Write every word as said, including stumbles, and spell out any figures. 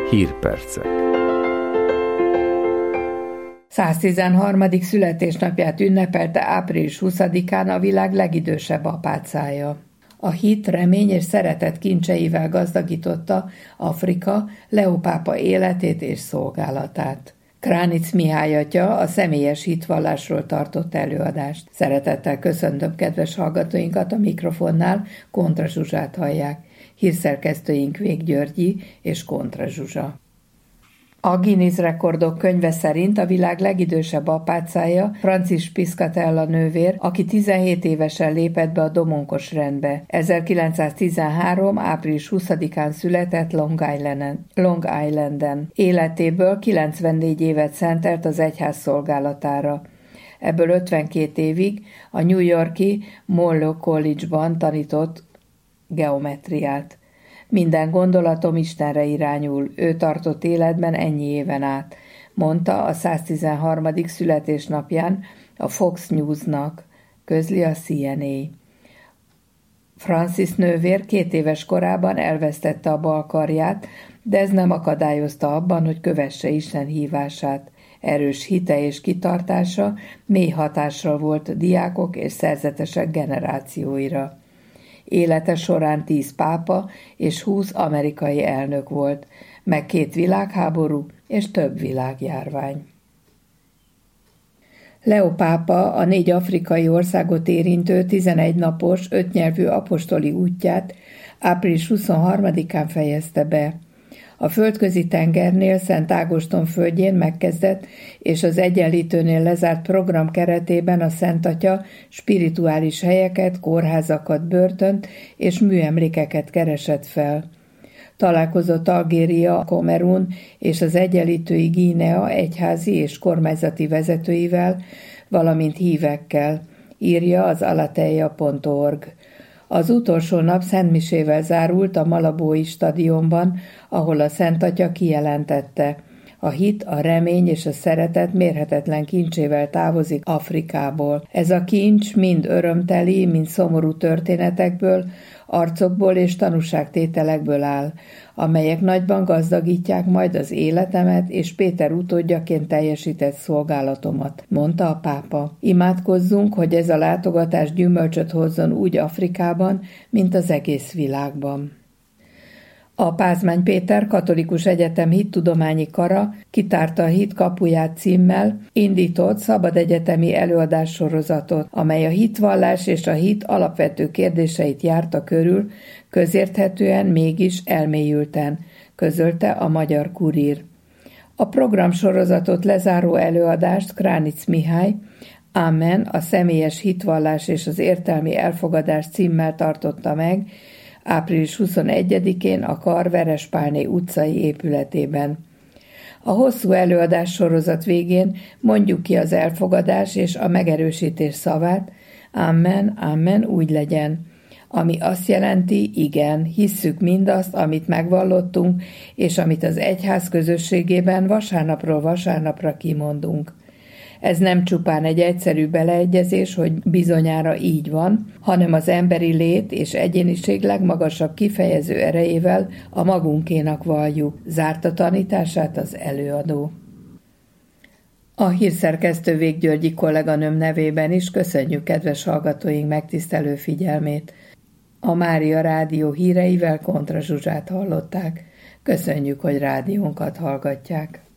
Hírpercek. száztizenharmadik születésnapját ünnepelte április huszadikán a világ legidősebb apácája. A hit, remény és szeretet kincseivel gazdagította Afrika Leó pápa életét és szolgálatát. Kránitz Mihály atya a személyes hitvallásról tartott előadást. Szeretettel köszöntöm kedves hallgatóinkat, a mikrofonnál Kontra Zsuzsát hallják. Hírszerkesztőink Vég Györgyi és Kontra Zsuzsa. A Guinness rekordok könyve szerint a világ legidősebb apácája Francis Piscatella nővér, aki tizenhét évesen lépett be a domonkos rendbe. ezerkilencszáztizenhárom. április huszadikán született Long Islanden. Long Islanden. Életéből kilencvennégy évet szentelt az egyház szolgálatára. Ebből ötvenkét évig a New York-i Monroe College-ban tanított geometriát. Minden gondolatom Istenre irányul, ő tartott életben ennyi éven át, mondta a száztizenharmadik születésnapján a Fox News-nak, közli a C N A. Francis nővér két éves korában elvesztette a bal karját, de ez nem akadályozta abban, hogy kövesse Isten hívását. Erős hite és kitartása mély hatással volt diákok és szerzetesek generációira. Élete során tíz pápa és húsz amerikai elnök volt, meg két világháború és több világjárvány. Leó pápa a négy afrikai országot érintő tizenegy napos, ötnyelvű apostoli útját április huszonharmadikán fejezte be. A földközi tengernél Szent Ágoston földjén megkezdett és az Egyenlítőnél lezárt program keretében a Szent Atya spirituális helyeket, kórházakat, börtönt és műemlékeket keresett fel. Találkozott Algéria, Kamerun és az Egyenlítői Guinea egyházi és kormányzati vezetőivel, valamint hívekkel, írja az alateja pont org. Az utolsó nap szentmisével zárult a Malabói stadionban, ahol a Szent Atya kijelentette: a hit, a remény és a szeretet mérhetetlen kincsével távozik Afrikából. Ez a kincs mind örömteli, mind szomorú történetekből, arcokból és tanúságtételekből áll, amelyek nagyban gazdagítják majd az életemet és Péter utódjaként teljesített szolgálatomat, mondta a pápa. Imádkozzunk, hogy ez a látogatás gyümölcsöt hozzon úgy Afrikában, mint az egész világban. A Pázmány Péter Katolikus Egyetem hittudományi kara kitárta a Hit kapuját címmel indított szabad egyetemi előadássorozatot, amely a hitvallás és a hit alapvető kérdéseit járta körül, közérthetően, mégis elmélyülten, közölte a Magyar Kurír. A programsorozatot lezáró előadást Kránitz Mihály Amen, a személyes hitvallás és az értelmi elfogadás címmel tartotta meg, április huszonegyedikén a Kar Verespálné utcai épületében. A hosszú előadás sorozat végén mondjuk ki az elfogadás és a megerősítés szavát, Amen, Amen, úgy legyen, ami azt jelenti, igen, hisszük mindazt, amit megvallottunk, és amit az egyház közösségében vasárnapról vasárnapra kimondunk. Ez nem csupán egy egyszerű beleegyezés, hogy bizonyára így van, hanem az emberi lét és egyéniség legmagasabb kifejező erejével a magunkénak valljuk, zárta tanítását az előadó. A hírszerkesztő Vég Györgyi kolléganőm nevében is köszönjük kedves hallgatóink megtisztelő figyelmét. A Mária Rádió híreivel Kontra Zsuzsát hallották. Köszönjük, hogy rádiónkat hallgatják.